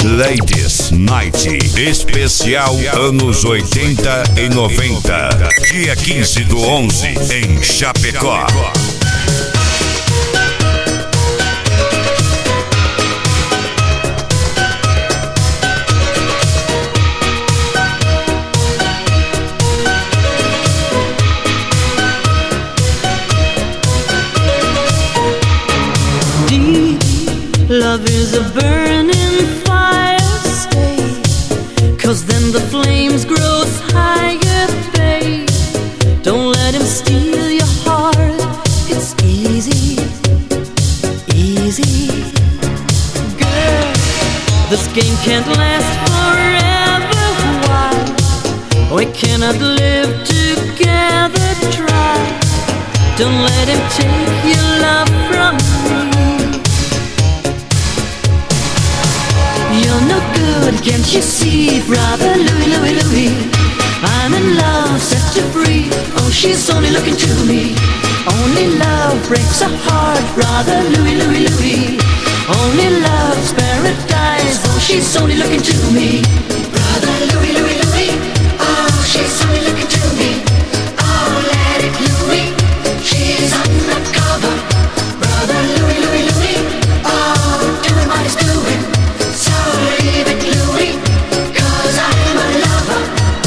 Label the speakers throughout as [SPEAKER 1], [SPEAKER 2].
[SPEAKER 1] Ladies Night, especial anos 80 e 90, dia 15/11 em Chapecó.
[SPEAKER 2] Love is a burning fire, stay, 'cause then the flames grow higher, babe. Don't let him steal your heart, it's easy, easy. Girl, this game can't last forever, why? We cannot live together, try. Don't let him take your love from me. You're no good, can't you see, brother Louie, Louie, Louie? I'm in love, set to free. Oh, she's only looking to me. Only love breaks a heart, brother Louie, Louie, Louie. Only love's paradise. Oh, she's only looking to me. Brother Louie, Louie, Louie. Oh, she's only looking to me. Oh, let it Louie. She's undercover. Brother Louie, Louie, Louie. Oh, doing what he's doing. So leave it, Louie, 'cause I'm a lover.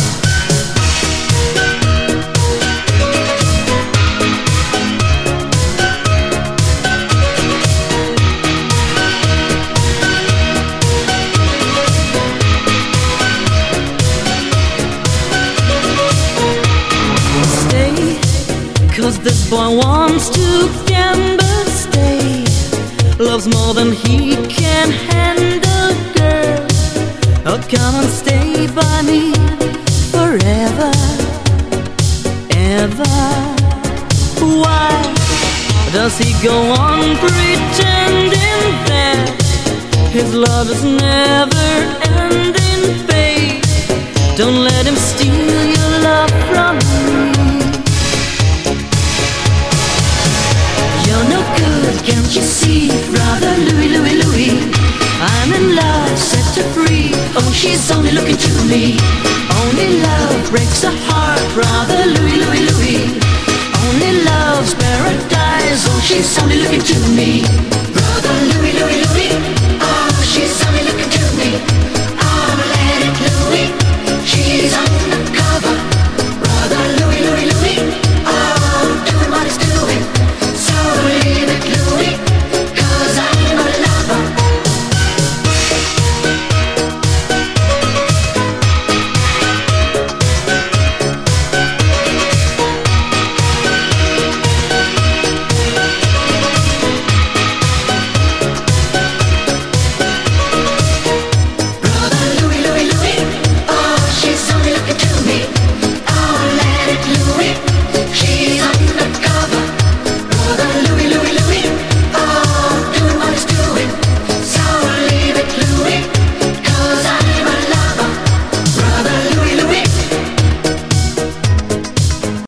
[SPEAKER 2] Stay, 'cause this boy wants to gamble. Stay, loves more than he can handle, girl. Oh, come and stay by me forever, ever. Why does he go on pretending that his love is never ending, babe? Don't let him steal your love from me. You're no good, can't you see, brother Louie, Louie, Louie? I'm in love, set her free. Oh, she's only looking to me. Only love breaks a heart.